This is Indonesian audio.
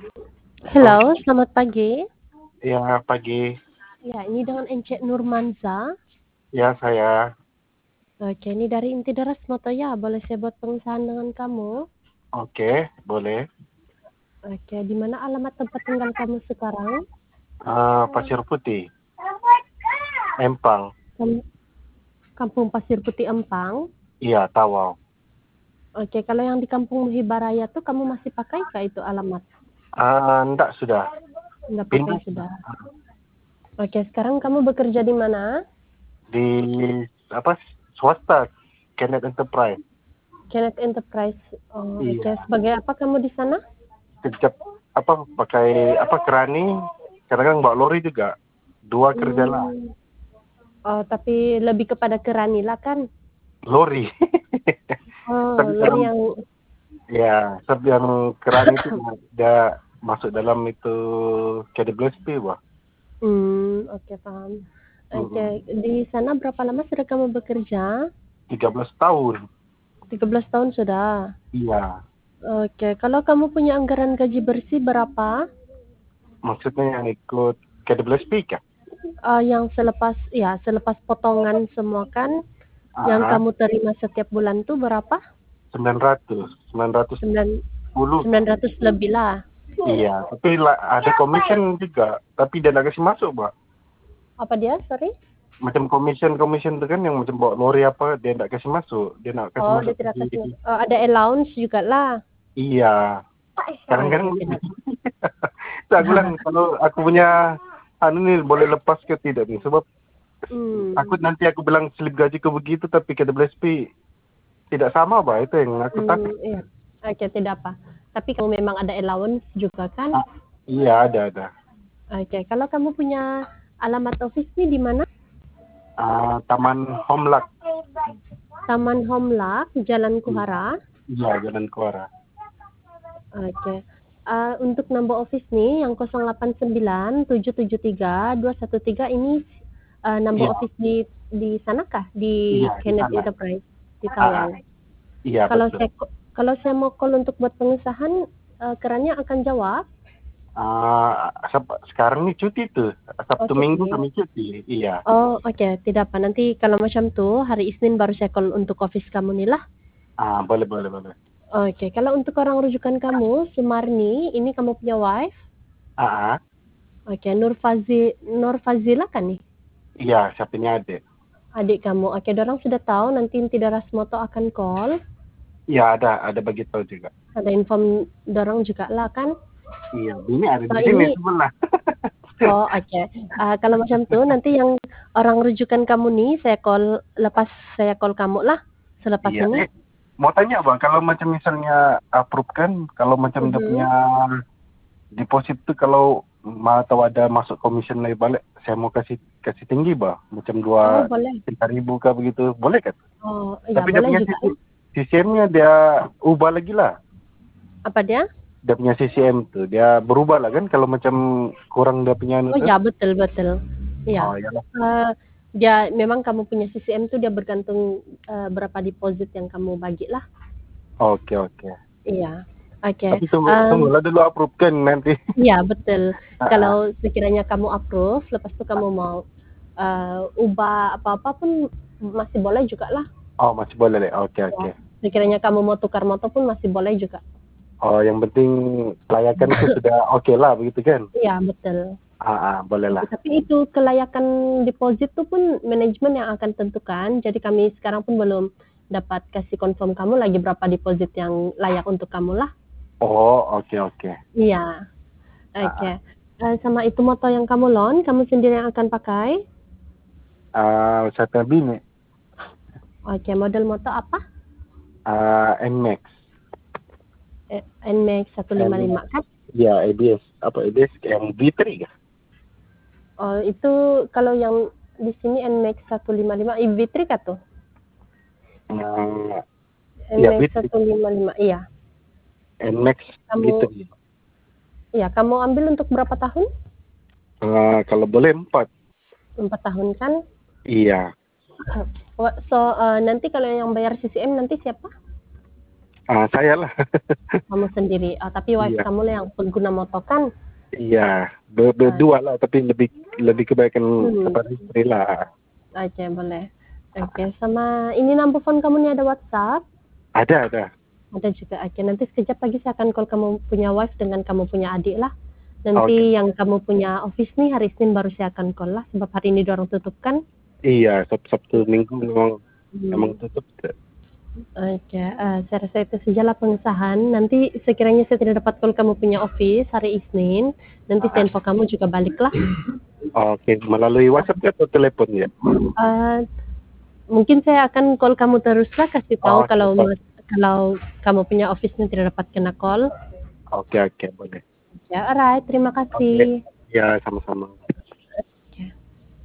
Halo, Halo, selamat pagi. ya pagi. Ya, ini dengan Encik Nurmanza. Ya saya. Oke, ini dari Inti Deras Motoya. Boleh saya buat pengusahaan dengan kamu? Oke, boleh. Oke, di mana alamat tempat tinggal kamu sekarang? Pasir Putih, Empang. Kam- Kampung Pasir Putih Empang. Iya, Tawau. Oke, kalau yang di Kampung Muhibaraya tuh kamu masih pakai kah itu alamat? Enggak sudah. Nggak pakai Pindah sudah. Oke, sekarang kamu bekerja di mana? di apa? Swasta, Kenneth Enterprise. Kenneth Enterprise. Oh, oke. Iya. Sebagai apa kamu di sana? Setiap pakai kerani. Kadang-kadang bawa lori juga. Dua kerja lah. Hmm. Oh, tapi lebih kepada keranila kan? Lori. Oh, Tapi lori dalam yang ya, yang kerani itu udah masuk dalam itu KWSP, Wah. Oke paham. Oke, Mm-mm. di sana berapa lama sudah kamu bekerja? 13 tahun. 13 tahun sudah. Iya. Oke, kalau kamu punya anggaran gaji bersih berapa? Maksudnya yang ikut KWSP kah? Yang selepas potongan semua kan, yang Ah, kamu terima setiap bulan tuh berapa? 900, 9 910. 900 lebih lah. Iya, tapi ada commission juga, tapi dia nggak kasih masuk, Mbak. Apa dia? Sorry. Macam commission itu kan yang macam bawa lori apa, dia nggak kasih masuk, dia nggak kasih Oh, masuk dia tidak di. kasih. Oh, ada allowance juga lah. Iya, kadang-kadang Oke, tidak. so, aku bilang kalau aku punya nih boleh lepas ke tidak nih, sebab Hmm, takut nanti aku bilang slip gaji ke begitu tapi KWSP tidak sama, Mbak. Itu yang aku takut. iya. Oke, tidak apa. Tapi kamu memang ada allowance juga kan? Ah, iya, ada. Oke, kalau kamu punya alamat office nih di mana? Taman Homeland. Taman Homeland, Jalan Iya, Kuhara. iya, Jalan Kuara. Oke. Untuk number office nih yang 0897732113 ini number Iya, office di sana kah? Di iya di Kenneth sana. Enterprise di Ah, ah, Tawau. iya Kalau betul. saya kalau saya mau call untuk buat pengesahan, kerannya akan jawab. Sekarang nih cuti tuh. Oh, Sabtu Minggu cuti. kami cuti. Iya. Oh, oke, tidak apa. Nanti kalau macam tuh hari Isnin baru saya call untuk office kamu nih lah. Boleh. Oke, kalau untuk orang rujukan kamu, Sumarni, ini kamu punya wife. Ah, ah, Oke, Nur Fazila kan nih? iya, siapanya adik. Adik kamu. Oke, dorang sudah tahu nanti Tidak Rasmoto akan call. Iya, ada bagi tahu juga. Ada inform dorang juga lah kan? Iya, ini ada So di sini ini, sebelah. oh oke. Kalau macam tuh nanti yang orang rujukan kamu nih, lepas saya call kamu lah. Selepas Iya. ini. Mau tanya Bang, kalau macam misalnya approve kan, kalau macam dia Mhm. punya deposit tuh kalau mau tahu ada masuk commission lagi balik, saya mau kasih tinggi bah, macam Oh, dua boleh. tiga ribu kah begitu, boleh kan? Oh, ya Tapi dia boleh punya juga. CCM-nya dia ubah lagi lah. Apa dia? Dia punya CCM tuh, dia berubah lah kan kalau macam kurang dia punya anu Oh tuh. ya, betul betul. Iya. Oh ya lah. Dia memang kamu punya CCM tuh dia bergantung berapa deposit yang kamu bagi lah. Oke. Iya. Oke. Tapi tunggulah dulu approve kan nanti. Iya betul. Ah, Kalau sekiranya kamu approve, lepas itu kamu mau ubah apa-apa pun masih boleh juga lah. oh masih boleh deh. Ya. Oke. Sekiranya kamu mau tukar motor pun masih boleh juga. Oh yang penting kelayakanku sudah oke lah begitu kan? Iya betul. Boleh Oke, lah. tapi itu kelayakan deposit tuh pun manajemen yang akan tentukan. Jadi kami sekarang pun belum dapat kasih confirm kamu lagi berapa deposit yang layak untuk kamu lah. Oh, oke. Iya. Ah, Oke. Sama itu motor yang kamu loan, kamu sendiri yang akan pakai. saya bini Oke, model motor apa? NMAX. NMAX 155 NMAX. kan? Ya, ABS. Apa ABS yang V3 kah? Oh, itu kalau yang di sini NMAX 155 EV3 kah tuh? Uh, ya, NMAX V3. 155. Iya. NMAX Kamu V3. kamu ambil untuk berapa tahun? Kalau boleh 4. 4 tahun kan? Iya. So, nanti kalau yang bayar CCM nanti siapa? Saya lah. Kamu sendiri. Tapi wife Iya. kamu lah yang pengguna motor kan? Iya, berdua lah, tapi lebih kebaikan kepada istri lah. Oke, boleh. Oke, sama ini number phone kamu nih ada WhatsApp? Ada. Ada juga. Oke, nanti sekejap lagi saya akan call kamu punya wife dengan kamu punya adik lah. Oke. Nanti yang kamu punya office nih hari Senin baru saya akan call lah, sebab hari ini dorong tutup kan. Iya, Sabtu Minggu memang tutup. Oke, saya rasa itu sajalah pengesahan. Nanti sekiranya saya tidak dapat call kamu punya office hari Isnin, nanti saya info kamu juga balik lah. Oke, melalui WhatsApp atau telepon ya? Mungkin saya akan call kamu terus lah, kasih tahu kalau Oke. kalau kamu punya office-nya tidak dapat kena call. Oke, boleh. Ya, alright, terima kasih. Ya, sama-sama.